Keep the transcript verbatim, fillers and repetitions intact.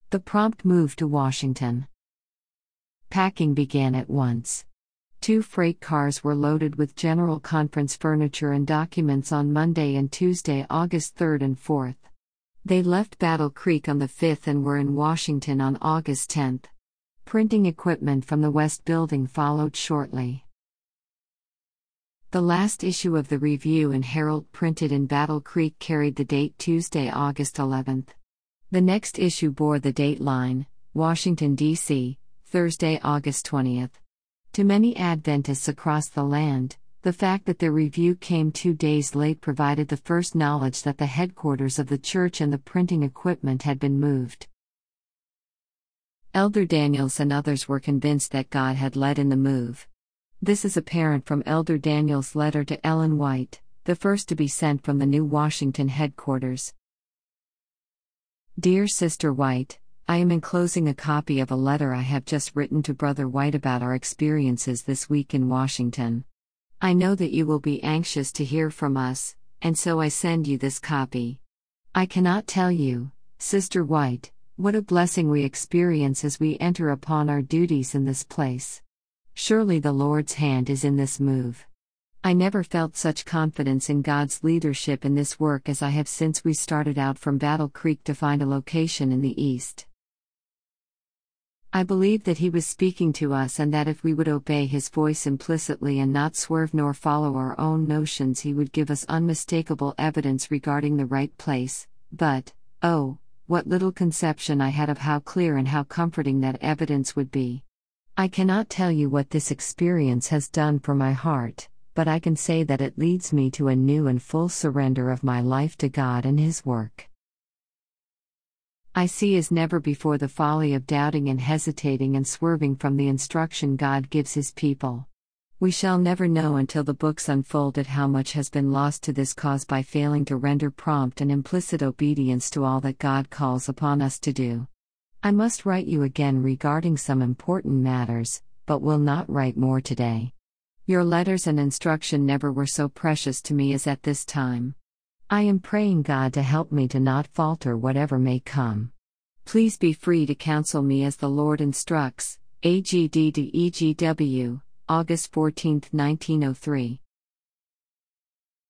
The prompt move to Washington. Packing began at once. Two freight cars were loaded with General Conference furniture and documents on Monday and Tuesday, August third and fourth. They left Battle Creek on the fifth and were in Washington on August tenth. Printing equipment from the West Building followed shortly. The last issue of the Review and Herald printed in Battle Creek carried the date Tuesday, August eleventh. The next issue bore the date line, Washington, D C, Thursday, August twentieth. To many Adventists across the land, the fact that the Review came two days late provided the first knowledge that the headquarters of the church and the printing equipment had been moved. Elder Daniels and others were convinced that God had led in the move. This is apparent from Elder Daniels' letter to Ellen White, the first to be sent from the new Washington headquarters. Dear Sister White, I am enclosing a copy of a letter I have just written to Brother White about our experiences this week in Washington. I know that you will be anxious to hear from us, and so I send you this copy. I cannot tell you, Sister White, what a blessing we experience as we enter upon our duties in this place. Surely the Lord's hand is in this move. I never felt such confidence in God's leadership in this work as I have since we started out from Battle Creek to find a location in the East. I believe that He was speaking to us and that if we would obey His voice implicitly and not swerve nor follow our own notions, He would give us unmistakable evidence regarding the right place, but, oh, what little conception I had of how clear and how comforting that evidence would be. I cannot tell you what this experience has done for my heart, but I can say that it leads me to a new and full surrender of my life to God and His work. I see as never before the folly of doubting and hesitating and swerving from the instruction God gives His people. We shall never know until the books unfolded how much has been lost to this cause by failing to render prompt and implicit obedience to all that God calls upon us to do. I must write you again regarding some important matters, but will not write more today. Your letters and instruction never were so precious to me as at this time. I am praying God to help me to not falter whatever may come. Please be free to counsel me as the Lord instructs. A G D to E G W, August fourteenth, nineteen oh three.